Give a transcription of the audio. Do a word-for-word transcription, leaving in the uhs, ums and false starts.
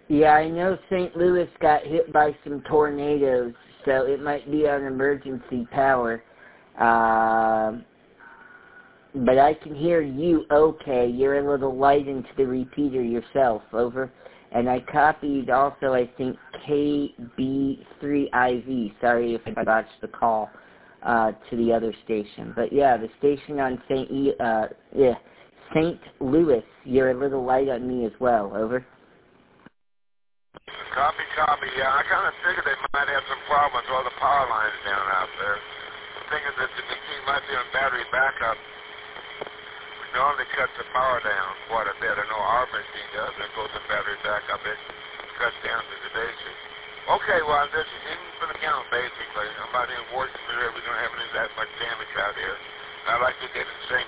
Yeah, I know Saint Louis got hit by some tornadoes, so it might be on emergency power. Um, but I can hear you okay. You're a little light into the repeater yourself, over. And I copied also, I think, K B three I V. Sorry if I botched the call uh, to the other station. But yeah, the station on Saint E, uh, yeah, Saint Louis, you're a little light on me as well, over. Copy, copy. Yeah, I kind of figured they might have some problems with all the power lines down out there. I'm thinking that the machine might be on battery backup. We normally cut the power down quite a bit. I know our machine does. It goes to battery backup. It cuts down to the basic. Okay, well, I'm just in for the count, basically. I'm about in Washington. We don't have any that much damage out here. I'd like to get in say